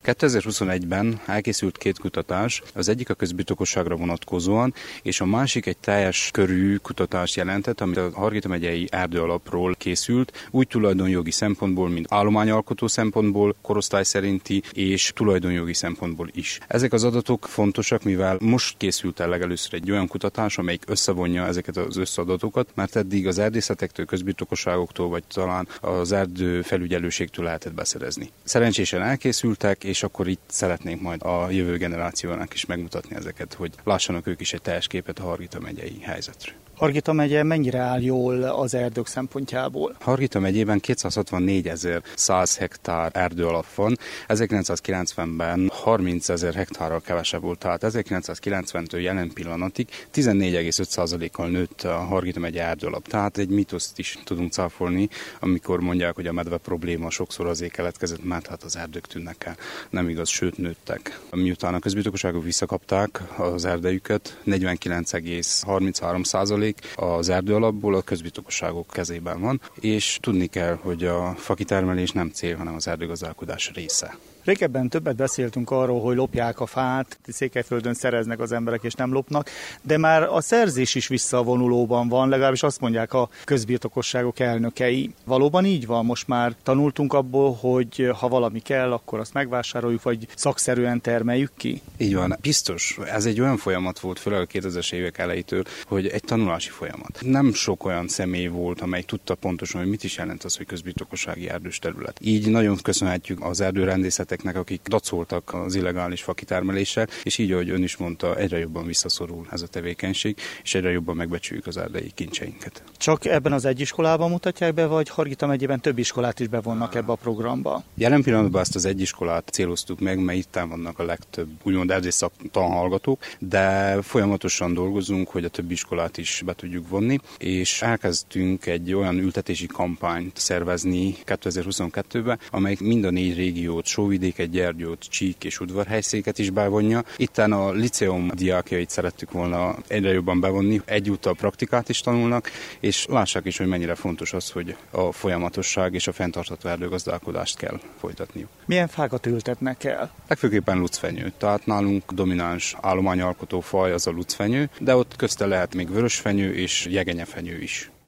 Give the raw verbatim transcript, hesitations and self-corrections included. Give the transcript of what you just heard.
kétezer-huszonegyben elkészült két kutatás, az egyik a közbirtokosságra vonatkozóan, és a másik egy teljes körű kutatást jelentett, amit a Hargita megyei erdőalapról készült, úgy tulajdonjogi szempontból, mint állományalkotó szempontból, korosztály szerinti és tulajdonjogi szempontból is. Ezek az adatok fontosak, mivel most készült el legelőször egy olyan kutatás, amelyik összevonja ezeket az összadatokat, mert eddig az erdészetektől, közbirtokosságoktól, vagy talán az erdő felügyelőségtől lehetett beszerezni. Szerencsésen elkészültek, és akkor itt szeretnénk majd a jövő generációnak is megmutatni ezeket, hogy lássanak ők is egy teljes képet a Hargita megyei helyzetről. Hargita megye mennyire áll jól az erdők szempontjából? Hargita megyében kétszázhatvannégyezer-száz hektár erdőalap van, ezerkilencszázkilencvenben harmincezer hektárral kevesebb volt, tehát ezerkilencszázkilencventől jelen pillanatig tizennégy egész öt százalékkal nőtt a Hargita megye erdőalap. Tehát egy mítoszt is tudunk cáfolni, amikor mondják, hogy a medve probléma sokszor azért keletkezett, mert hát az erdők tűnnek el. Nem igaz, sőt nőttek. Miután a közbirtokosságok visszakapták az erdejüket, negyvenkilenc egész harminchárom százalék az erdőalapból a közbirtokosságok kezében van, és tudni kell, hogy a fakitermelés nem cél, hanem az erdőgazdálkodás része. Régebben többet beszéltünk arról, hogy lopják a fát, Székelyföldön szereznek az emberek és nem lopnak, de már a szerzés is visszavonulóban van, legalábbis azt mondják a közbirtokosságok elnökei. Valóban így van? Most már tanultunk abból, hogy ha valami kell, akkor azt megvásároljuk, vagy szakszerűen termeljük ki? Így van. Biztos. Ez egy olyan folyamat volt, főleg a kétezres évek elejétől, hogy egy tanulási folyamat. Nem sok olyan személy volt, amely tudta pontosan, hogy mit is jelent az, hogy közbirtokossági erdős terület. Így nagyon köszönhetjük az erdőrendészeteknek, akik dacoltak az illegális fakitermeléssel, és így, ahogy ön is mondta, egyre jobban visszaszorul ez a tevékenység, és egyre jobban megbecsüljük az erdei kincseinket. Csak ebben az egy iskolában mutatják be, vagy Hargita megyében több iskolát is bevonnak ebbe a programba? Jelen pillanatban ezt az egy iskolát céloztuk meg, mert itt vannak a legtöbb úgymond erdészszak tanhallgatók, de folyamatosan dolgozunk, hogy a többi iskolát is be tudjuk vonni, és elkezdtünk egy olyan ültetési kampányt szervezni kétezer-huszonkettőben, amely mind a négy régiót, Sóvidéket, Gyergyót, Csík és Udvarhelyszéket is bevonja. Itten a liceum diákjait szerettük volna egyre jobban bevonni, egyúttal praktikát is tanulnak, és lássák is, hogy mennyire fontos az, hogy a folyamatosság és a fenntartható erdőgazdálkodást kell folytatniuk. Milyen fákat ültetnek el? Legfőképpen lucfenyő, tehát nálunk domináns állományalkotó faj az a lucfenyő, de ott közte lehet még vörösfenyő és jegenyefenyő is.